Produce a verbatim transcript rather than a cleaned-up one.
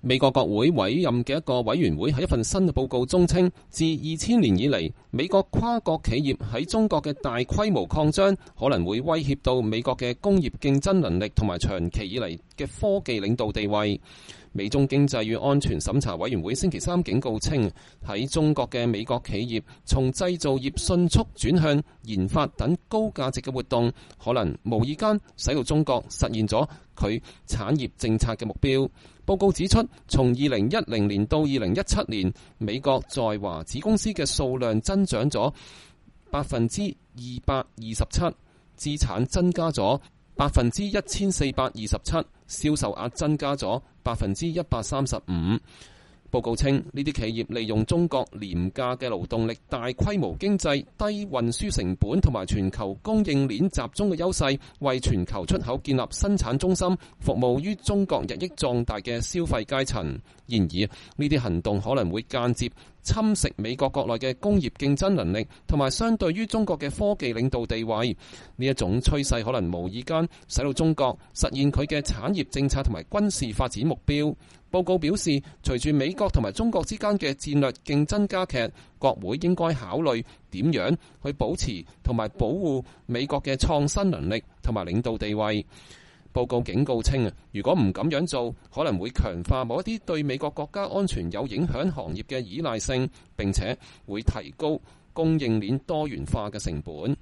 美國國會委任嘅一個委員會喺一份新嘅報告中稱，自二千年以嚟，美國跨國企業喺中國嘅大規模擴張，可能會威脅到美國嘅工業競爭能力同埋長期以嚟嘅科技領導地位。美中經濟與安全審查委員會星期三警告稱，喺中國嘅美國企業從製造業迅速轉向研發等高價值嘅活動，可能無意間使到中國實現咗佢產業政策嘅目標。報告指出，從二零一零年到二零一七年，美國在華子公司嘅數量增長咗百分之二百二十七，資產增加咗百分之一千四百二十七，銷售額增加咗百分之一百三十五。報告稱，呢啲企業利用中國廉價嘅勞動力、大規模經濟、低運輸成本同埋全球供應鏈集中嘅優勢，為全球出口建立生產中心，服務於中國日益壯大嘅消費階層。然而，呢啲行動可能會間接侵蝕美國國內嘅工業競爭能力，同埋相對於中國嘅科技領導地位。呢一種趨勢可能無意間使到中國實現佢嘅產業政策同埋軍事發展目標。報告表示，隨住美國同埋中國之間嘅戰略競爭加劇，國會應該考慮點樣去保持同埋保護美國嘅創新能力同埋領導地位。報告警告稱，如果唔咁樣做，可能會強化某一啲對美國國家安全有影響行業嘅依賴性，並且會提高供應鏈多元化嘅成本。